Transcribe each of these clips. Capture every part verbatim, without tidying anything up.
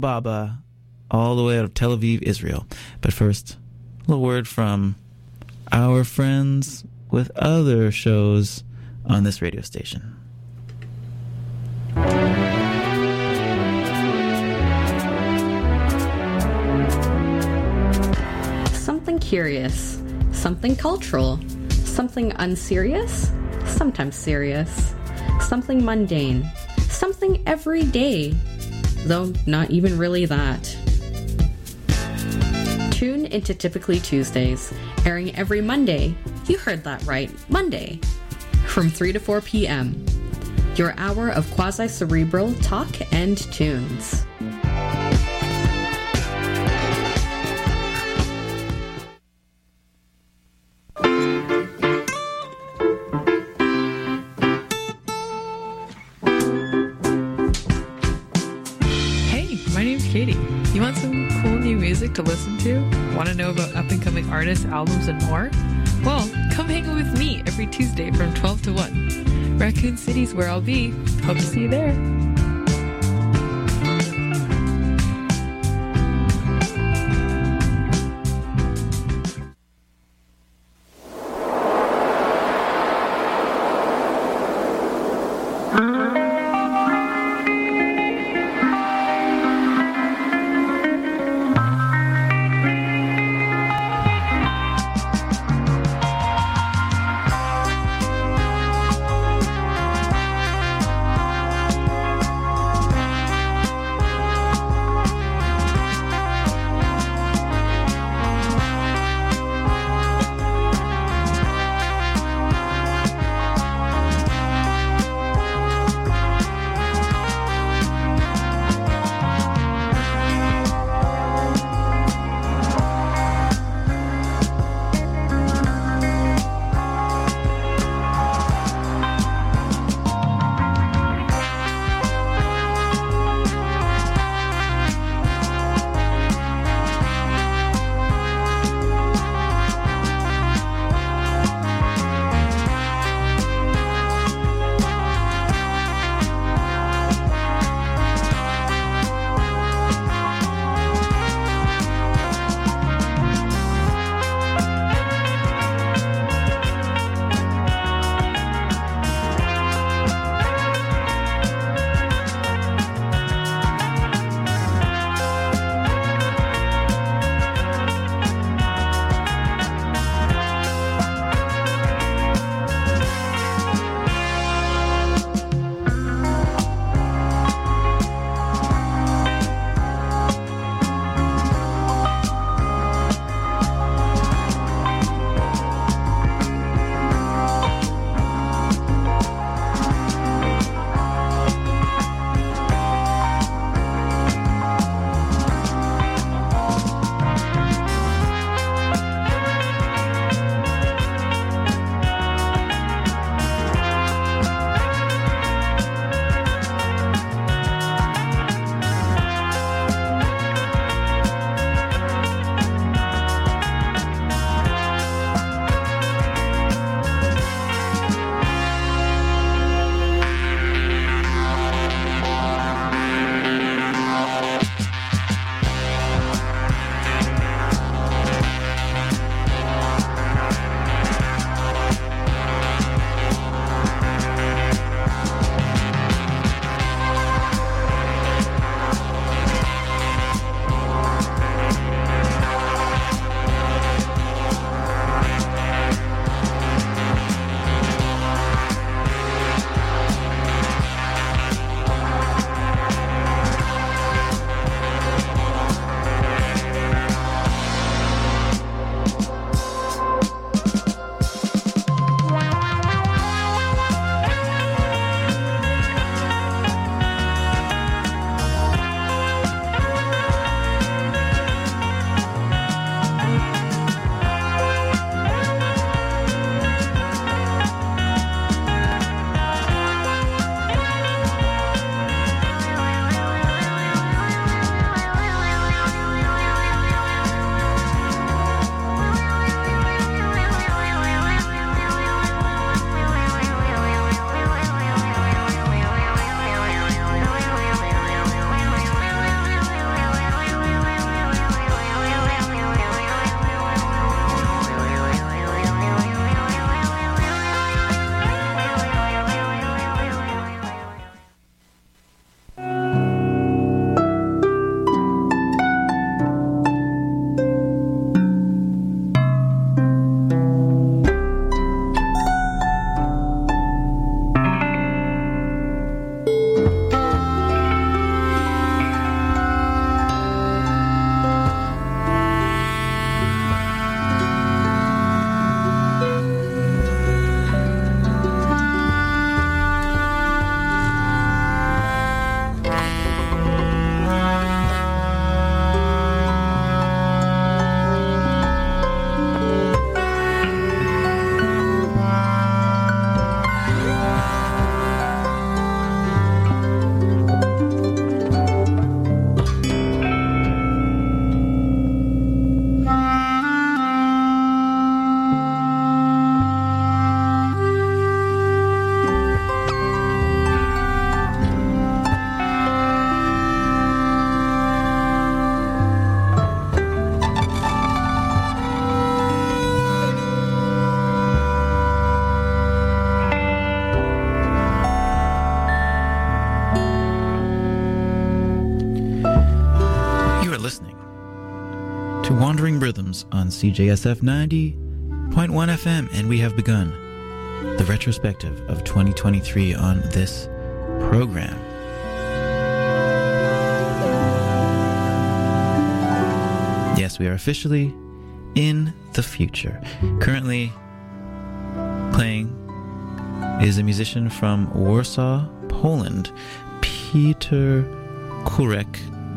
Baba, all the way out of Tel Aviv, Israel. But first, a little word from our friends with other shows on this radio station. Something curious, something cultural, something unserious, sometimes serious, something mundane, something everyday, though not even really that. Tune into Typically Tuesdays, airing every Monday. You heard that right, Monday, from three to four p.m. Your hour of quasi-cerebral talk and tunes. Katie, you want some cool new music to listen to? Want to know about up-and-coming artists, albums, and more? Well, come hang with me every Tuesday from twelve to one. Raccoon City's where I'll be. Hope to see you there. to Wandering Rhythms on C J S F ninety point one F M, and we have begun the retrospective of twenty twenty-three on this program. Yes, we are officially in the future. Currently playing is a musician from Warsaw, Poland, Peter Kurek,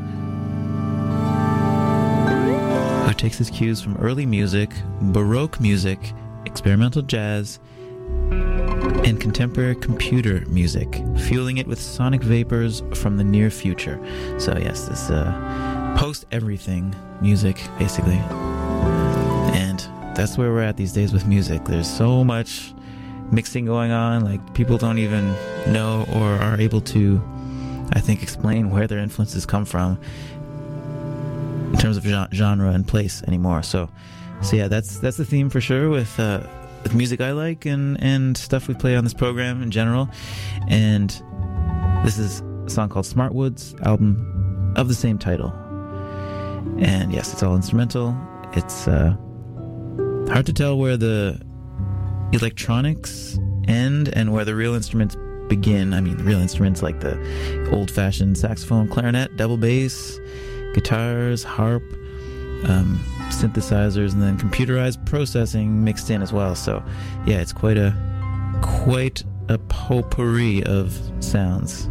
who takes his cues from early music, Baroque music, experimental jazz, and contemporary computer music, fueling it with sonic vapors from the near future. So yes, this uh, post-everything music, basically. And that's where we're at these days with music. There's so much mixing going on, like people don't even know or are able to, I think, explain where their influences come from in terms of genre and place anymore. So, so yeah, that's that's the theme for sure with uh, with music I like and and stuff we play on this program in general. And this is a song called Smartwoods, album of the same title. And yes, it's all instrumental. It's uh, hard to tell where the electronics end and where the real instruments begin. I mean, the real instruments like the old-fashioned saxophone, clarinet, double bass, guitars, harp, um, synthesizers, and then computerized processing mixed in as well. So, yeah, it's quite a quite a potpourri of sounds.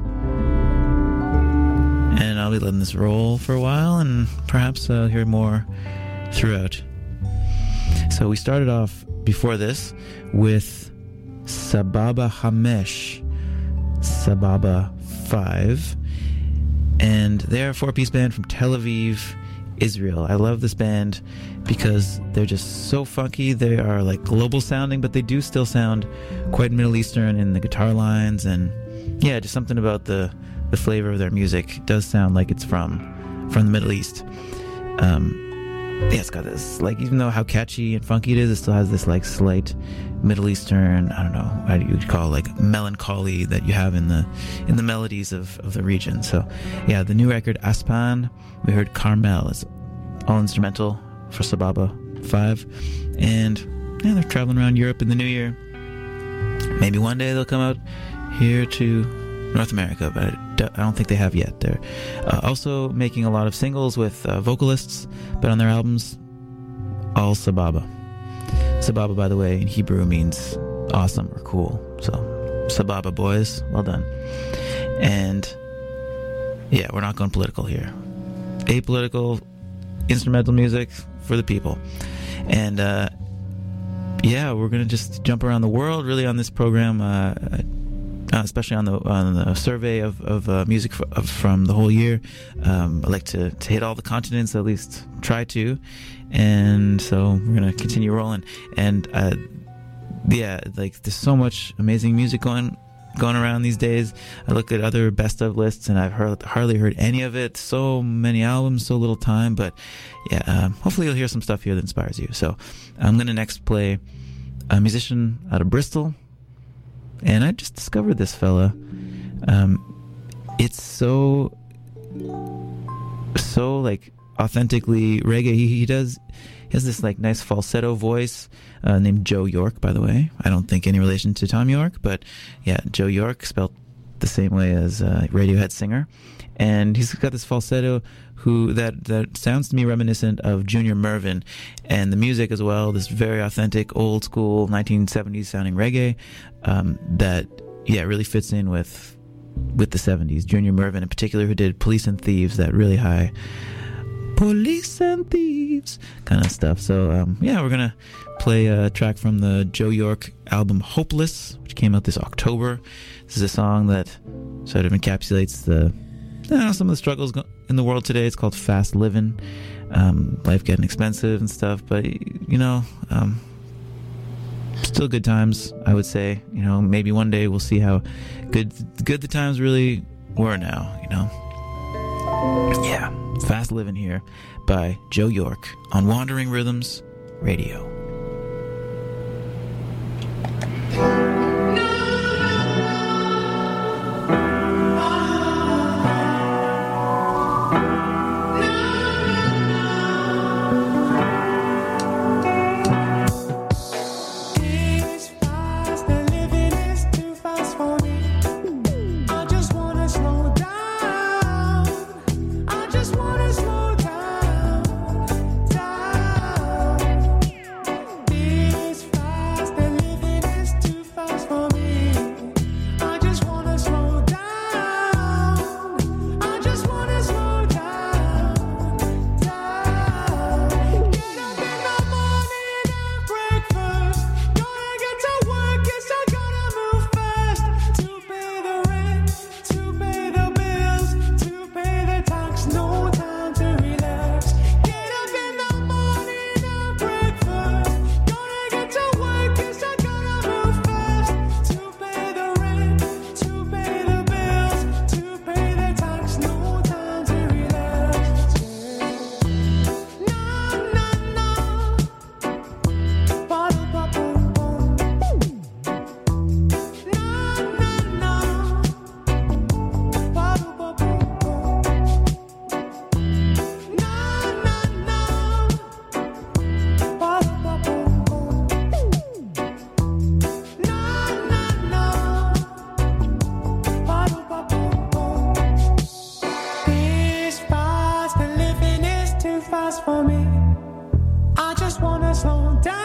And I'll be letting this roll for a while, and perhaps I'll hear more throughout. So we started off before this with Sababa Hamesh, Sababa five, and they're a four-piece band from Tel Aviv, Israel. I love this band because they're just so funky. They are like global sounding, but they do still sound quite Middle Eastern in the guitar lines, and yeah, just something about the the flavor of their music does sound like it's from from the Middle East. Um, yeah, it's got this, like, even though how catchy and funky it is, it still has this like slight Middle Eastern, I don't know, how do you call it, like melancholy that you have in the in the melodies of, of the region. So yeah, the new record Aspan, we heard Carmel, is all instrumental for Sababa five, and yeah, they're traveling around Europe in the new year. Maybe one day they'll come out here to North America, but I don't think they have yet. They're uh, also making a lot of singles with uh, vocalists, but on their albums, all Sababa. Sababa, by the way, in Hebrew means awesome or cool. So, Sababa boys, well done. And yeah, we're not going political here. Apolitical, instrumental music for the people. And uh, yeah, we're going to just jump around the world really on this program. Uh, Uh, especially on the on the survey of of uh, music f- of, from the whole year. Um, I like to, to hit all the continents, at least try to, and so we're gonna continue rolling. And uh, yeah, like there's so much amazing music going going around these days. I look at other best of lists, and I've heard, hardly heard any of it. So many albums, so little time. But yeah, um, hopefully you'll hear some stuff here that inspires you. So I'm gonna next play a musician out of Bristol. And I just discovered this fella. Um, it's so, so like authentically reggae. He, he does, he has this like nice falsetto voice, uh, named Joe York, by the way. I don't think any relation to Tom York, but yeah, Joe York, spelled the same way as uh, Radiohead singer. And he's got this falsetto who that, that sounds to me reminiscent of Junior Murvin, and the music as well, this very authentic, old school, nineteen seventies sounding reggae, um, that, yeah, really fits in with with the seventies. Junior Murvin in particular, who did Police and Thieves, that really high Police and Thieves kind of stuff. So, um, yeah, we're going to play a track from the Joe York album Hopeless, which came out this October. This is a song that sort of encapsulates the I don't know, some of the struggles in the world today. It's called Fast Living, um, life getting expensive and stuff, but you know, um, still good times, I would say. You know, maybe one day we'll see how good good the times really were now, you know. Yeah, Fast Living here by Joe York on Wandering Rhythms Radio. fast for me. I just wanna slow down.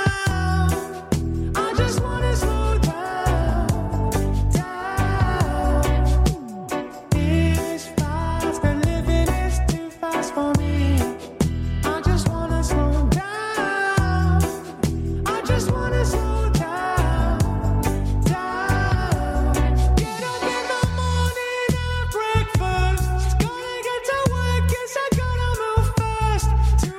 I just wanna slow down, down. It's fast, but living is too fast for me. I just wanna slow down. I just wanna slow down, down. Get up in the morning, have breakfast. Gotta get to work, guess I gotta move fast.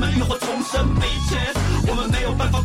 们浴火重生 bitches， 我们没有办法。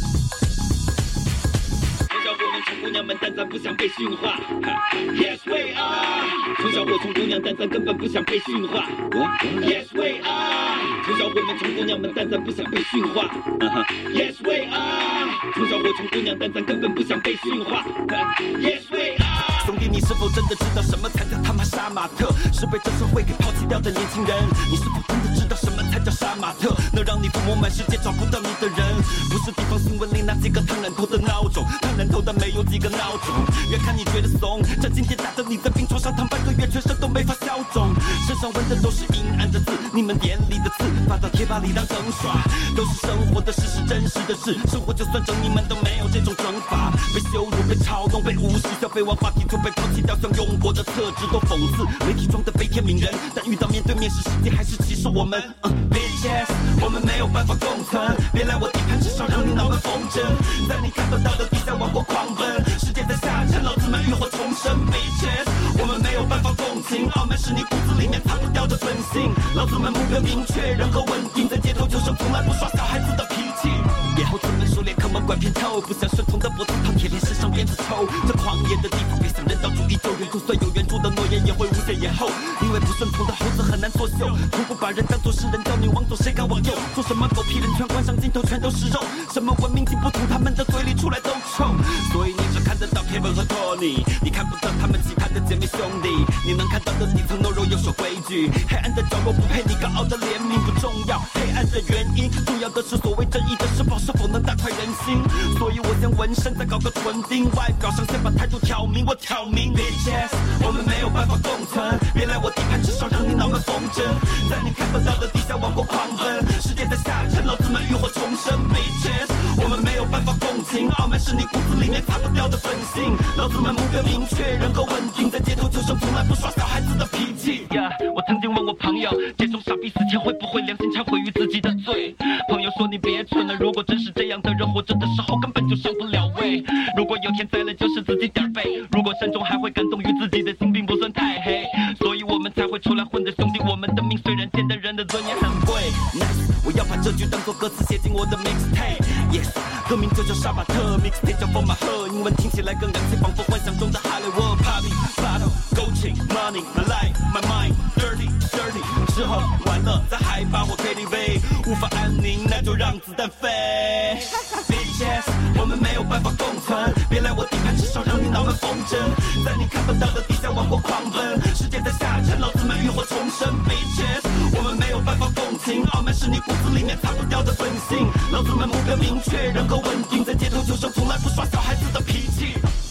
从小我们穷姑娘们，但咱不想被驯化。Yes we are。从小我穷姑娘，但咱根本不想被驯化。Yes we are。从小我们穷姑娘们，但咱不想被驯化。Yes we are。从小我穷姑娘，但咱根本不想被驯化。Yes we are。兄弟，你是否真的知道什么才叫他妈杀马特？是被这社会给抛弃掉的年轻人。你是否真的知道什么才叫杀马特？能让你抚摸满世界找不到你的人，不是地方新闻里那几个烫染头的孬种，烫染头的没有几个孬种。越看你觉得怂，这今天打的你在病床上躺半个月，全身都没法消肿，身上纹的都是阴暗的字，你们眼里的字发到贴吧里当梗耍，都是生活的事，是真实的事。生活就算整，你们都没有这种整法，被羞辱，被嘲弄，被无视，消费完话题就被抛弃掉，像用过的特质都讽刺，媒体装的悲天悯人，但遇到面对面时，世界还是歧视我们。嗯 bitches， 我们没有办法共存，别来我地盘，至少让你脑门风筝，在你看不到的地下王国狂奔，世界在下沉，老子们浴火重生。bitches， 我们没有办法共情，傲慢是你骨子里面藏不掉的本性，老子们目标明确，人格稳定，在街头求生，从来不耍小孩子的脾气。野猴子们狩猎，坑蒙拐骗透，不像顺从的脖子烫铁链，身上鞭子抽。这狂野的地方，别想人道主义救援，就算有援助的诺言，也会无限延后。因为不顺从的猴子很难作秀，从不把人当作是人，叫你往左，谁敢往右？做什么狗屁人权，关上镜头全都是肉。什么文明进步，从他们的嘴里出来都臭。所以你只看得到 Kevin 和 Tony， 你看不到他们其他的姐妹兄弟。你能看到的底层懦弱又守规矩，黑暗的角落不配你高傲的怜悯，不重要。黑暗的原因，重要的是所谓正义的释放是否能大快人心。所以我先纹身，再搞个唇钉，外表上先把态度挑明。我挑明 bitches， 我们没有办法共存，别来我地盘，至少让你脑门风筝，在你看不到的地下王国狂奔，世界在下沉，老子们浴火重生。bitches， 我们没有办法共情，傲慢是你骨子里面擦不掉的本性，老子们目标明确，人格稳定，在街头求生，从来不耍小孩子的脾气。Yeah， 我曾经问我朋友，这种傻逼死前会不会良心忏悔于自己的罪？朋友说你别蠢了，如果真是这样的人，活着的时候根本就上不了位。如果有天栽了，就是自己点背。如果善终还会感动于自己的心并不算太黑，所以我们才会出来混的兄弟。我们的命虽然贱，但人的尊严很贵。Nice， 我要把这句当作歌词写进我的 mixtape。Yes， 歌名就叫杀马特 ，mixtape 叫疯马赫，英文听起来更洋气，仿佛幻想中的哈利沃。Party bottle gold chain money my life my mind dirty dirty， 之后完了再嗨吧我 K T V， 无法安宁那就让子弹飞。bitches， 我们没有办法共存，别来我地盘，至少让你脑门风筝，在你看不到的地下王国狂奔，世界在下沉，老子们浴火重生。bitches， 我们没有办法共情，傲慢是你骨子里面擦不掉的本性，老子们目标明确，人格稳定，在街头求生，从来不耍小孩子的脾气。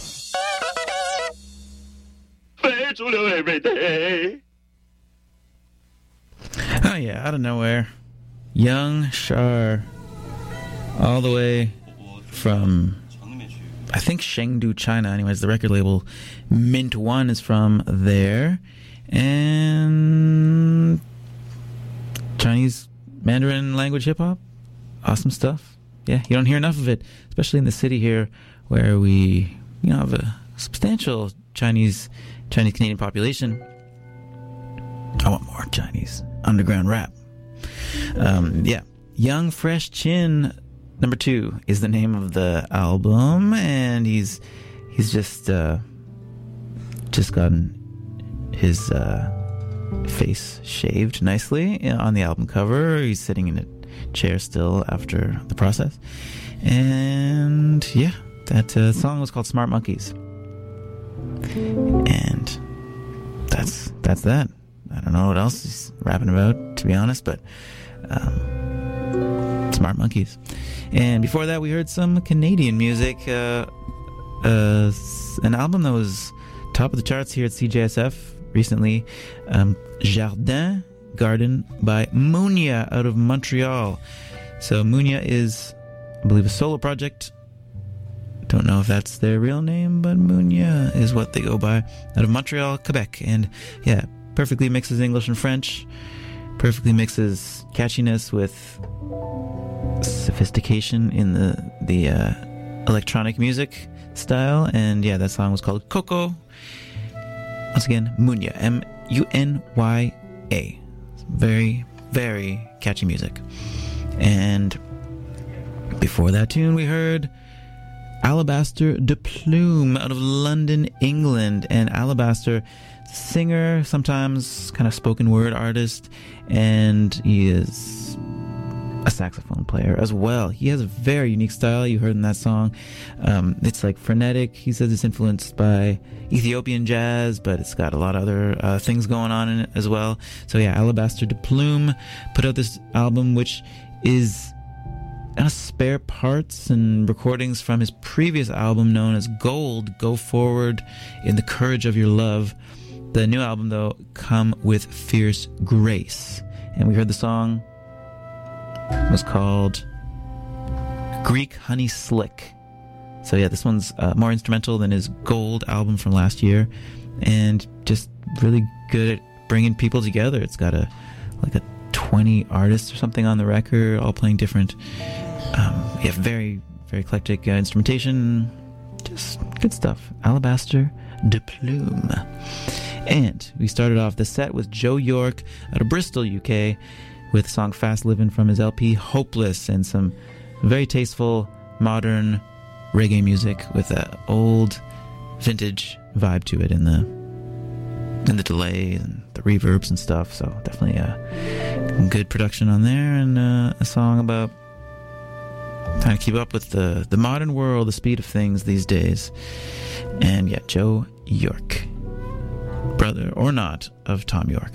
非主流 every day。 Oh yeah, out of nowhere, Young Shar, all the way from, I think, Chengdu, China. Anyways, the record label Mint One is from there, and Chinese Mandarin language hip hop, awesome stuff. Yeah, you don't hear enough of it, especially in the city here, where we, you know, have a substantial Chinese Chinese Canadian population. I want more Chinese underground rap. Um, yeah, Young Fresh Chin number two is the name of the album, and he's he's just uh, just gotten his uh, face shaved nicely on the album cover. He's sitting in a chair still after the process, and yeah, that uh, song was called Smart Monkeys, and that's that's that. I don't know what else he's rapping about, to be honest, but um, Smart Monkeys. And before that, we heard some Canadian music. Uh, uh, an album that was top of the charts here at C J S F recently. Um, Jardin Garden by Munya out of Montreal. So Munya is, I believe, a solo project. Don't know if that's their real name, but Munya is what they go by. Out of Montreal, Quebec. And yeah, perfectly mixes English and French, perfectly mixes catchiness with sophistication in the the uh, electronic music style. And yeah, that song was called Coco. Once again, Munya, M U N Y A. Very, very catchy music. And before that tune, we heard Alabaster de Plume out of London, England. And Alabaster, singer, sometimes kind of spoken word artist, and he is a saxophone player as well. He has a very unique style. You heard in that song. Um, it's like frenetic. He says it's influenced by Ethiopian jazz, but it's got a lot of other uh, things going on in it as well. So yeah, Alabaster de Plume put out this album, which is uh, spare parts and recordings from his previous album known as Gold, Go Forward in the Courage of Your Love. The new album, though, come with Fierce Grace. And we heard the song was called Greek Honey Slick. So yeah, this one's uh, more instrumental than his Gold album from last year, and just really good at bringing people together. It's got a like a twenty artists or something on the record, all playing different um, yeah, very very eclectic uh, instrumentation. Just good stuff. Alabaster de Plume. And we started off the set with Joe York out of Bristol, U K, with the song Fast Livin' from his L P Hopeless, and some very tasteful modern reggae music with an old vintage vibe to it in the in the delay and the reverbs and stuff. So definitely a good production on there, and uh, a song about trying to keep up with the, the modern world, the speed of things these days. And yeah, Joe York, brother or not of Tom York.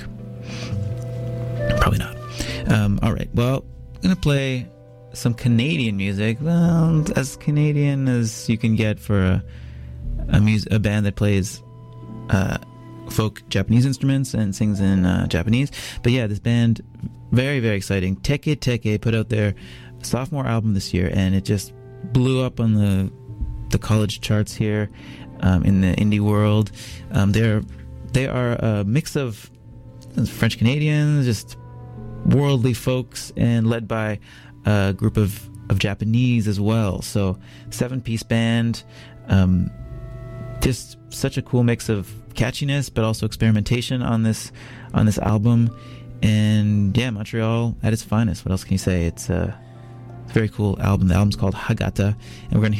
Probably not. Um, all right, well, I'm going to play some Canadian music. Well, as Canadian as you can get for a a, mus- a band that plays uh, folk Japanese instruments and sings in uh, Japanese. But yeah, this band, very, very exciting. Teke Teke put out their sophomore album this year, and it just blew up on the the college charts here um, in the indie world. Um, they're they are a mix of French Canadians, just worldly folks, and led by a group of, of Japanese as well. So seven-piece band, um, just such a cool mix of catchiness, but also experimentation on this on this album. And yeah, Montreal at its finest. What else can you say? It's a very cool album. The album's called Hagata, and we're going to hear